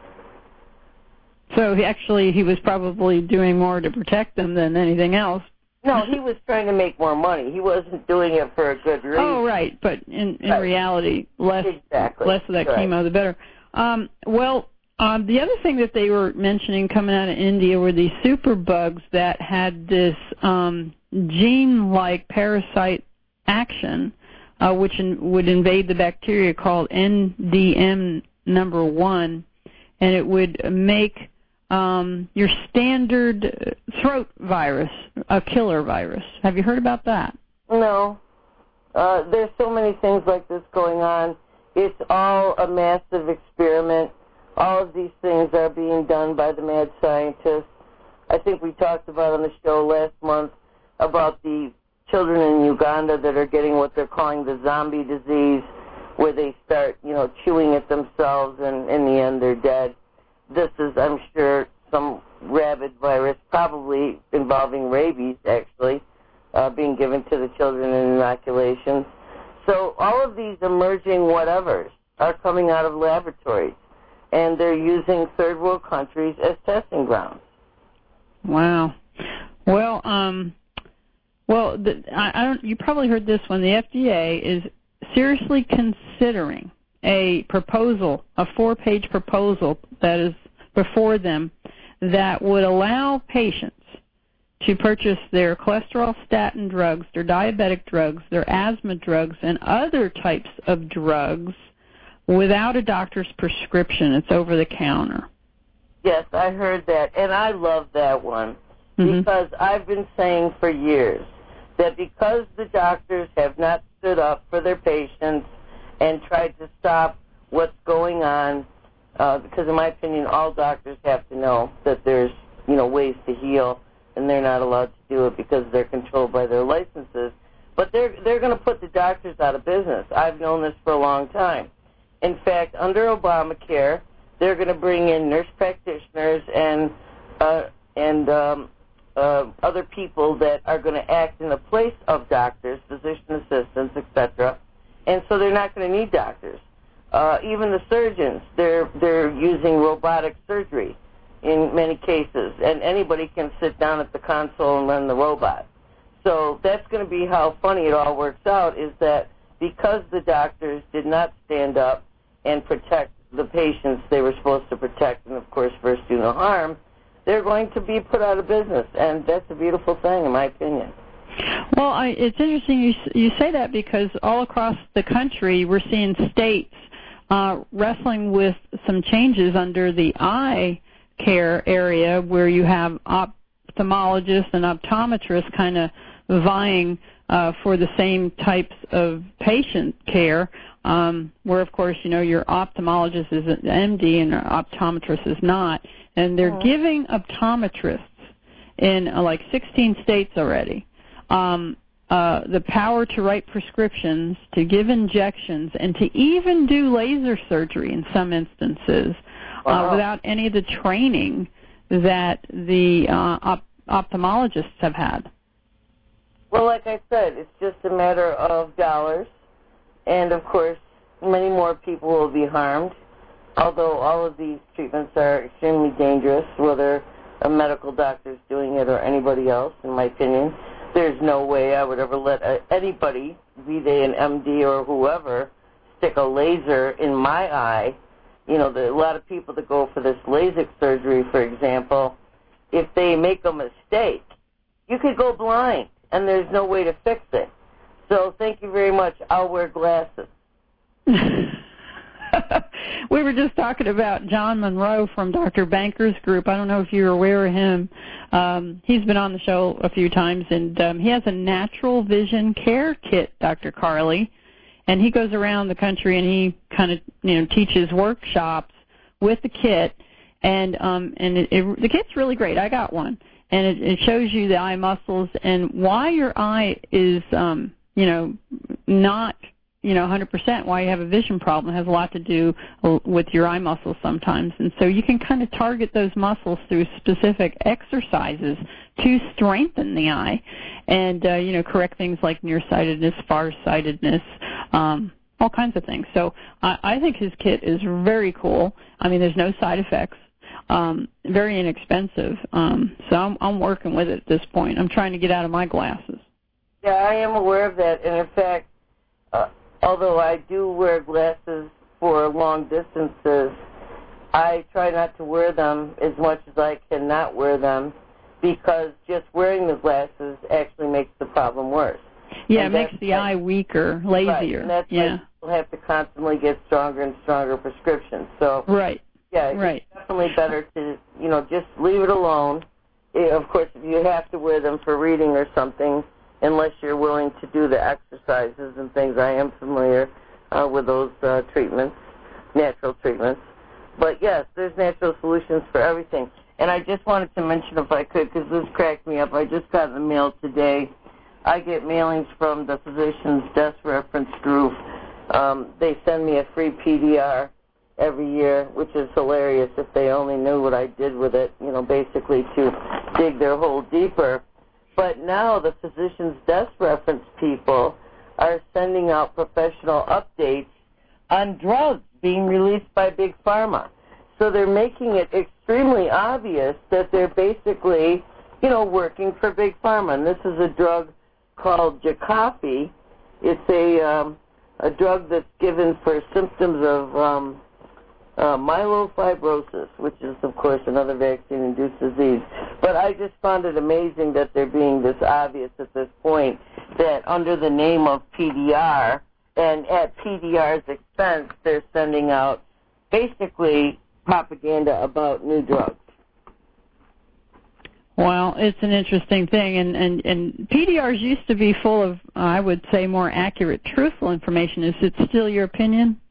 So he actually, he was probably doing more to protect them than anything else. No, he was trying to make more money. He wasn't doing it for a good reason. Oh, right. But in, in right. reality, less exactly. less of that right. chemo, the better. Um, well, um, the other thing that they were mentioning coming out of India were these superbugs that had this um, gene-like parasite action, uh, which in, would invade the bacteria called N D M number one, and it would make um, your standard throat virus a killer virus. Have you heard about that? No. Uh, there's so many things like this going on. It's all a massive experiment. all of these things are being done by the mad scientists. I think we talked about on the show last month about the children in Uganda that are getting what they're calling the zombie disease, where they start, you know, chewing at themselves, and in the end they're dead. This is, I'm sure, some rabid virus, probably involving rabies, actually, uh, being given to the children in inoculations. So all of these emerging whatevers are coming out of laboratories, and they're using third world countries as testing grounds. Wow. Well, um, well, the, I, I don't. You probably heard this one. The F D A is seriously considering a proposal, a four-page proposal that is before them, that would allow patients to purchase their cholesterol statin drugs, their diabetic drugs, their asthma drugs, and other types of drugs without a doctor's prescription. It's over the counter. Yes, I heard that, and I love that one, mm-hmm. because I've been saying for years that because the doctors have not stood up for their patients and tried to stop what's going on, uh, because in my opinion, all doctors have to know that there's, you know, ways to heal, and they're not allowed to do it because they're controlled by their licenses. But they're they're going to put the doctors out of business. I've known this for a long time. In fact, under Obamacare, they're going to bring in nurse practitioners and uh, and um, uh, other people that are going to act in the place of doctors, physician assistants, et cetera. And so they're not going to need doctors. Uh, even the surgeons, they're they're using robotic surgery in many cases, and anybody can sit down at the console and run the robot. So that's going to be how funny it all works out, is that because the doctors did not stand up and protect the patients they were supposed to protect, and of course first do no harm, they're going to be put out of business, and that's a beautiful thing in my opinion. Well, I, it's interesting you, you say that, because all across the country we're seeing states uh, wrestling with some changes under the eye care area, where you have ophthalmologists and optometrists kind of vying uh, for the same types of patient care, um, where, of course, you know, your ophthalmologist is an M D and your optometrist is not. And they're oh. giving optometrists in uh, like sixteen states already um, uh, the power to write prescriptions, to give injections, and to even do laser surgery in some instances. Uh, without any of the training that the uh, op- ophthalmologists have had. Well, like I said, it's just a matter of dollars, and of course, many more people will be harmed, although all of these treatments are extremely dangerous, whether a medical doctor is doing it or anybody else, in my opinion. There's no way I would ever let uh, anybody, be they an M D or whoever, stick a laser in my eye. You know, the, a lot of people that go for this LASIK surgery, for example, if they make a mistake, you could go blind, and there's no way to fix it. So thank you very much. I'll wear glasses. We were just talking about John Monroe from Doctor Banker's group. I don't know if you're aware of him. Um, he's been on the show a few times, and um, he has a natural vision care kit, Doctor Carly. And he goes around the country and he kind of, you know, teaches workshops with the kit, and um, and it, it, the kit's really great. I got one, and it, it shows you the eye muscles and why your eye is, um, you know, not, you know, one hundred percent. Why you have a vision problem has a lot to do with your eye muscles sometimes, and so you can kind of target those muscles through specific exercises to strengthen the eye, and uh, you know, correct things like nearsightedness, farsightedness, um, all kinds of things. So I, I think his kit is very cool. I mean, there's no side effects, um, very inexpensive. Um, so I'm, I'm working with it at this point. I'm trying to get out of my glasses. Yeah, I am aware of that, and in fact, uh, although I do wear glasses for long distances, I try not to wear them as much as I can not wear them, because just wearing the glasses actually makes the problem worse. Yeah, and it makes the eye weaker, lazier. Right, and that's yeah. why people have to constantly get stronger and stronger prescriptions. So, right. yeah, right. it's definitely better to, you know, just leave it alone. Of course, if you have to wear them for reading or something, unless you're willing to do the exercises and things. I am familiar uh, with those uh, treatments, natural treatments. But, yes, there's natural solutions for everything. And I just wanted to mention, if I could, because this cracked me up, I just got in the mail today. I get mailings from the Physicians Desk Reference Group. Um, they send me a free P D R every year, which is hilarious if they only knew what I did with it, you know, basically to dig their hole deeper. But now the Physicians Desk Reference people are sending out professional updates on drugs being released by Big Pharma. So they're making it extremely obvious that they're basically, you know, working for Big Pharma. And this is a drug called Jakafi. It's a, um, a drug that's given for symptoms of um, uh, myelofibrosis, which is, of course, another vaccine-induced disease. But I just found it amazing that they're being this obvious at this point, that under the name of P D R and at P D R's expense, they're sending out basically propaganda about new drugs. Well, it's an interesting thing, and, and, and P D Rs used to be full of, uh, I would say, more accurate, truthful information. Is it still your opinion?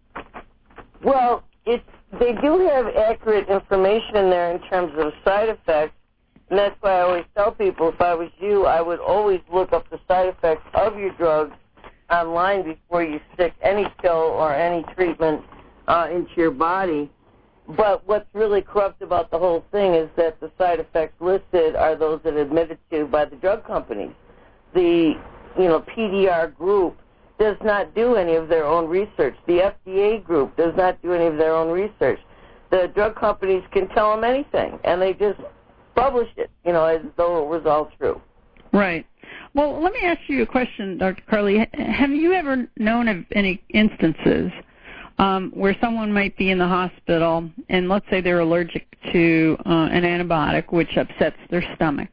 Well, it's, they do have accurate information in there in terms of side effects, and that's why I always tell people, if I was you, I would always look up the side effects of your drugs online before you stick any pill or any treatment uh, into your body. But what's really corrupt about the whole thing is that the side effects listed are those that are admitted to by the drug companies. The, you know, P D R group does not do any of their own research. The F D A group does not do any of their own research. The drug companies can tell them anything, and they just publish it, you know, as though it was all true. Right. Well, let me ask you a question, Doctor Carley. Have you ever known of any instances Um, where someone might be in the hospital, and let's say they're allergic to uh, an antibiotic, which upsets their stomach.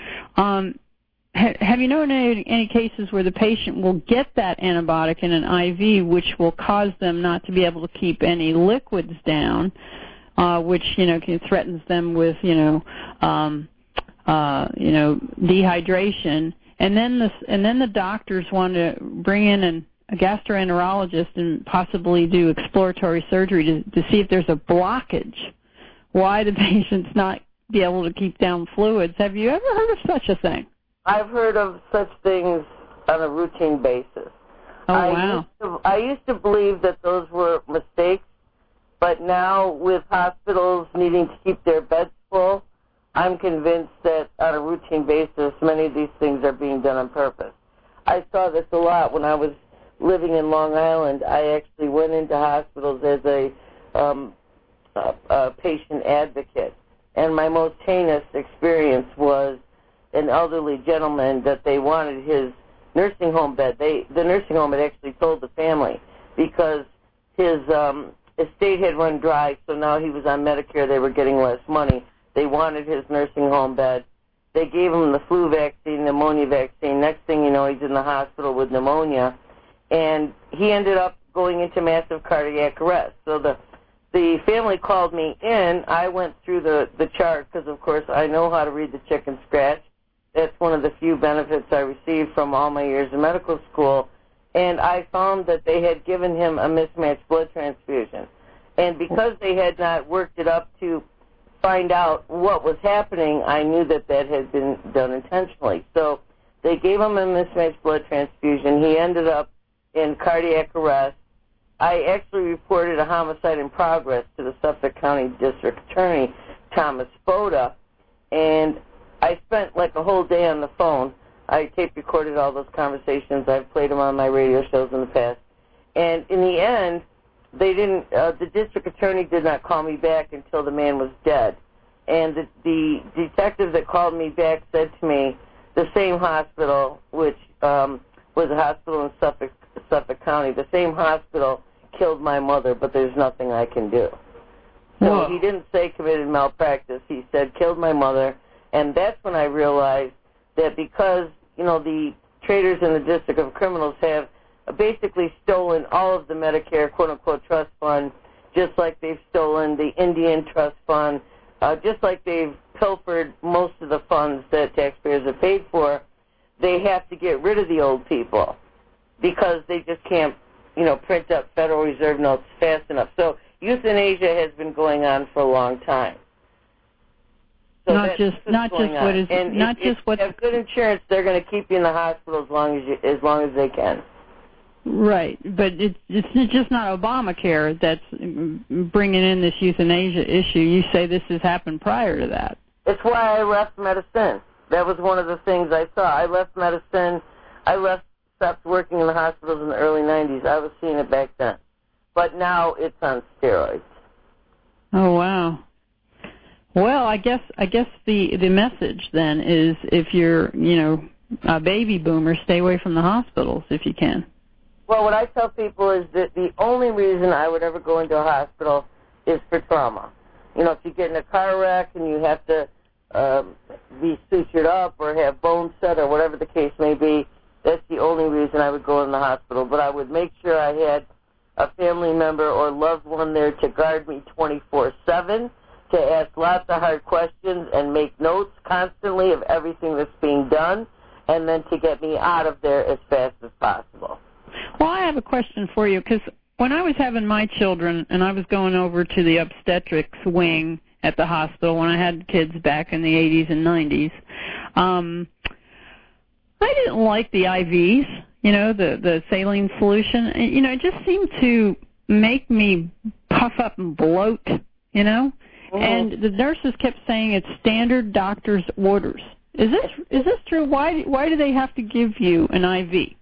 Um, ha- have you known any, any cases where the patient will get that antibiotic in an I V, which will cause them not to be able to keep any liquids down, uh, which you know can, threatens them with you know um, uh, you know dehydration, and then the and then the doctors want to bring in an a gastroenterologist and possibly do exploratory surgery to, to see if there's a blockage. Why the patient's not be able to keep down fluids. Have you ever heard of such a thing? I've heard of such things on a routine basis. Oh, I wow. Used to, I used to believe that those were mistakes, but now with hospitals needing to keep their beds full, I'm convinced that on a routine basis, many of these things are being done on purpose. I saw this a lot when I was living in Long Island. I actually went into hospitals as a, um, a, a patient advocate, and my most heinous experience was an elderly gentleman that they wanted his nursing home bed. They, the nursing home had actually told the family because his um, estate had run dry, so now he was on Medicare. They were getting less money. They wanted his nursing home bed. They gave him the flu vaccine, pneumonia vaccine. Next thing you know, he's in the hospital with pneumonia. And he ended up going into massive cardiac arrest. So the the family called me in. I went through the, the chart because, of course, I know how to read the chicken scratch. That's one of the few benefits I received from all my years in medical school. And I found that they had given him a mismatched blood transfusion. And because they had not worked it up to find out what was happening, I knew that that had been done intentionally. So they gave him a mismatched blood transfusion. He ended up in cardiac arrest. I actually reported a homicide in progress to the Suffolk County District Attorney, Thomas Spoda, and I spent like a whole day on the phone. I tape recorded all those conversations. I've played them on my radio shows in the past. And in the end, they didn't. Uh, the district attorney did not call me back until the man was dead. And the, the detective that called me back said to me, the same hospital, which um, was a hospital in Suffolk, Suffolk County, the same hospital killed my mother, but there's nothing I can do. So Whoa. He didn't say committed malpractice. He said killed my mother, and that's when I realized that because, you know, the traders in the District of Criminals have basically stolen all of the Medicare quote-unquote trust fund, just like they've stolen the Indian trust fund, uh, just like they've pilfered most of the funds that taxpayers have paid for. They have to get rid of the old people because they just can't, you know, print up Federal Reserve notes fast enough. So euthanasia has been going on for a long time. So not just not just on. what is and not if, just if what you have good insurance, they're going to keep you in the hospital as long as you, as long as they can. Right, but it's it's just not Obamacare that's bringing in this euthanasia issue. You say this has happened prior to that. It's why I left medicine. That was one of the things I saw. I left medicine. I left, stopped working in the hospitals in the early nineties. I was seeing it back then. But now it's on steroids. Oh, wow. Well, I guess I guess the, the message then is if you're, you know, a baby boomer, stay away from the hospitals if you can. Well, what I tell people is that the only reason I would ever go into a hospital is for trauma. You know, if you get in a car wreck and you have to um, be sutured up or have bones set or whatever the case may be, that's the only reason I would go in the hospital. But I would make sure I had a family member or loved one there to guard me twenty-four seven, to ask lots of hard questions and make notes constantly of everything that's being done, and then to get me out of there as fast as possible. Well, I have a question for you, because when I was having my children and I was going over to the obstetrics wing at the hospital when I had kids back in the eighties and nineties, um, I didn't like the I Vs, you know, the, the saline solution. You know, it just seemed to make me puff up and bloat, you know. Mm-hmm. And the nurses kept saying it's standard doctor's orders. Is this is this true? Why why do they have to give you an I V?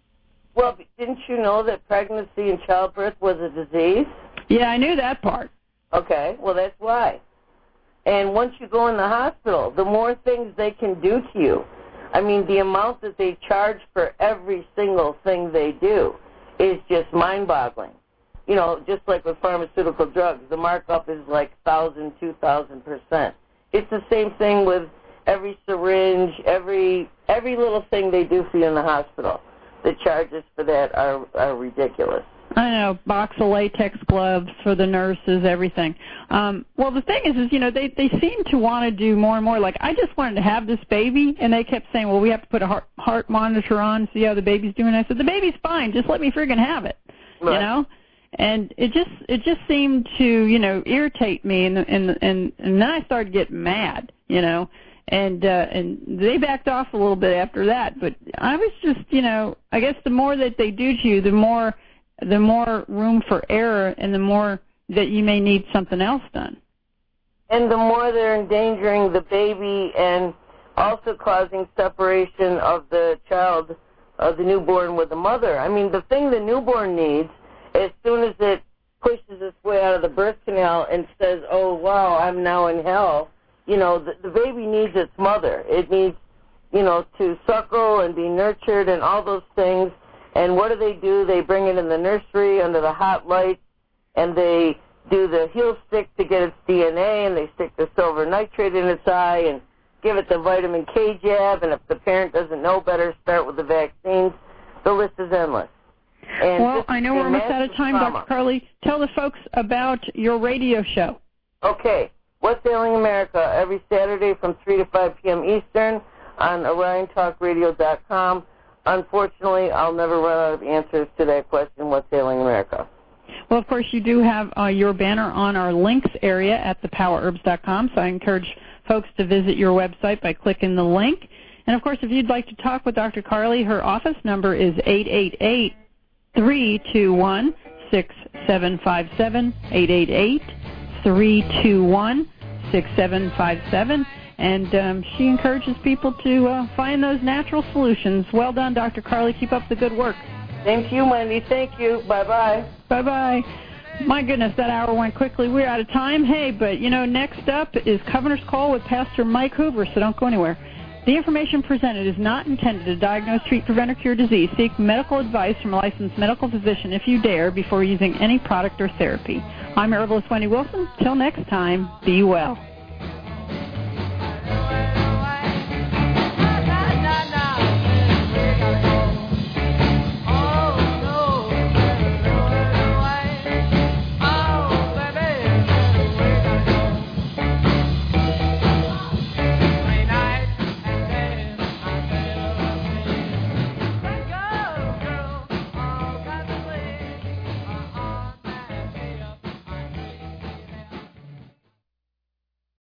Well, didn't you know that pregnancy and childbirth was a disease? Yeah, I knew that part. Okay, well, that's why. And once you go in the hospital, the more things they can do to you. I mean, the amount that they charge for every single thing they do is just mind-boggling. You know, just like with pharmaceutical drugs, the markup is like one thousand, two thousand percent. It's the same thing with every syringe, every every little thing they do for you in the hospital. The charges for that are, are ridiculous. I know, box of latex gloves for the nurses, everything. Um, well, the thing is, is, you know, they, they seem to want to do more and more. Like, I just wanted to have this baby, and they kept saying, well, we have to put a heart, heart monitor on, see how the baby's doing. I said, the baby's fine. Just let me friggin' have it, right. You know? And it just it just seemed to, you know, irritate me, and and and, and then I started getting mad, you know. And uh, and they backed off a little bit after that. But I was just, you know, I guess the more that they do to you, the more the more room for error, and the more that you may need something else done. And the more they're endangering the baby and also causing separation of the child, of the newborn with the mother. I mean, the thing the newborn needs, as soon as it pushes its way out of the birth canal and says, oh, wow, I'm now in hell, you know, the, the baby needs its mother. It needs, you know, to suckle and be nurtured and all those things. And what do they do? They bring it in the nursery under the hot lights, and they do the heel stick to get its D N A, and they stick the silver nitrate in its eye and give it the vitamin K jab. And if the parent doesn't know better, start with the vaccines. The list is endless. And well, I know we're almost out of time, trauma. Doctor Carly. Tell the folks about your radio show. Okay. What's Ailing America, every Saturday from three to five p.m. Eastern on Orion Talk Radio dot com. Unfortunately, I'll never run out of answers to that question, what's Ailing America? Well, of course, you do have uh, your banner on our links area at the power herbs dot com, so I encourage folks to visit your website by clicking the link. And, of course, if you'd like to talk with Doctor Carly, her office number is eight eight eight, three two one, six seven five seven, eight eight eight, three two one, six seven five seven. And um, she encourages people to uh, find those natural solutions. Well done, Doctor Carly. Keep up the good work. Thank you, Wendy. Thank you. Bye-bye. Bye-bye. My goodness, that hour went quickly. We're out of time. Hey, but, you know, next up is Governor's Call with Pastor Mike Hoover, so don't go anywhere. The information presented is not intended to diagnose, treat, prevent, or cure disease. Seek medical advice from a licensed medical physician if you dare before using any product or therapy. I'm herbalist Wendy Wilson. Till next time, be well.